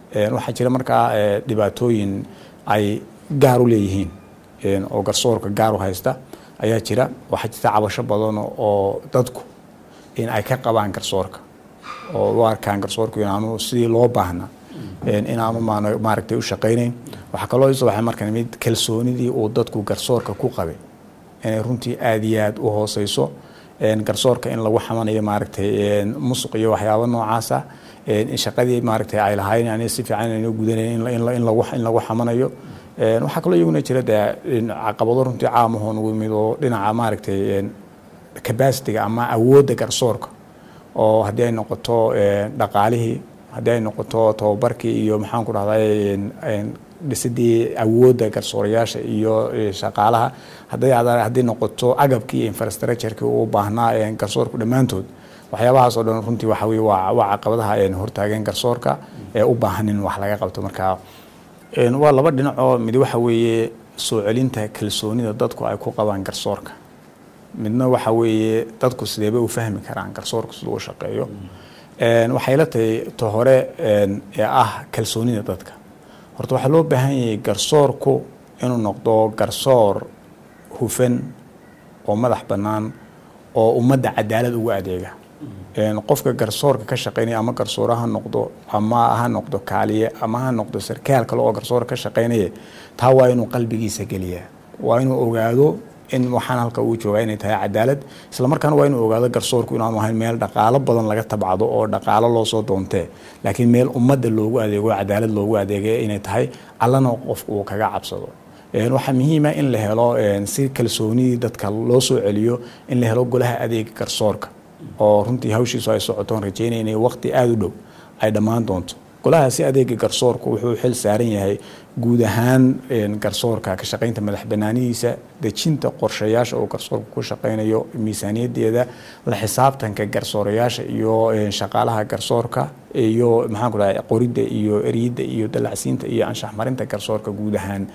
waxaa jira markaa dhibaatooyin ay gaar u leeyihiin oo garsoorka gaar u haysta ayaa jira. waxaa jirta cabasho badan oo dadku in ay ka qabaan garsoorka oo u arkaan garsoorku inaanu sidii loo baahna inaanu maaragtay u shaqaynayn. waxaa kaloo isoo waxay markan mid kalsoonidii uu dadku garsoorka ku qabay inay runtii aad iyo aad u hooseyso. garsoorka in lagu xamanayo maaragtay musuq iyo waxyaabo noocaasa in shaqadii maaragtay ay lahayn yani si fiican inay gudanayn in lagu xamanayo. waxaa kaloo iyaguna jira caqabado runtii caamaho nagu yimid oo dhinaca maaragtay capacity-ga ama awoodda garsoorka oo haddii ay noqoto dhaqaalihii, haddii ay noqoto tababarkii iyo maxaan ku dhahday dhisidii awoodda garsoorayaasha iyo shaqaalaha, haddii noqoto agabkii iyo infrastructure-kii u baahnaa garsoorku dhammaantood. waxyaabahaas oo dhan runtii waxa weeye waa caqabadaha hortaagan garsoorka ee u baahan in wax laga qabto. marka waa laba dhinac oo mid waxa weeye soo celinta kalsoonida dadku ay ku qabaan garsoorka, midna waxa weeye dadku sideeba u fahmi karaan garsoorku siduu u shaqeeyo. waxay la tahay to hore ee ah kalsoonida dadka. horta waxaa loo baahan yahay garsoorku inuu noqdo garsoor hufan oo madax bannaan oo ummadda cadaalad ugu adeega. qofka garsoorka ka shaqeynaya ama garsoore ha noqdo ama ha noqdo kaaliye ama ha noqdo sarkaal kale oo garsoor ka shaqeynaya, taa waa inuu qalbigiisa geliyaa, waa inuu ogaado in waxaan halka uu joogaa inay tahay cadaalad. isla markaana waa inuu ogaado garsoorku inaanu ahayn meel dhaqaalo badan laga tabcado oo dhaqaalo loo soo doontee, laakiin meel ummadda loogu adeego cadaalad loogu adeegay inay tahay, allana qofku uu kaga cabsado. waxaa muhiima in la helo si kalsoonidii dadka loo soo celiyo in la helo golaha adeega garsoorka oo runtii hawshiisu ay socotoon rajeynaya inay waqti aada u dhow ay dhammaan doonto. golahaasi adeega garsoorku wuxuu xil saaran yahay guud ahaan garsoorka ka shaqaynta madax banaanidiisa, dejinta qorshayaasha oo garsoorku ku shaqaynayo, miisaaniyadeeda, la xisaabtanka garsoorayaasha iyo shaqaalaha garsoorka, iyo maxaan ku dhahay qoridda iyo eriyidda iyo dalacsiinta iyo anshax marinta garsoorka guud ahaan.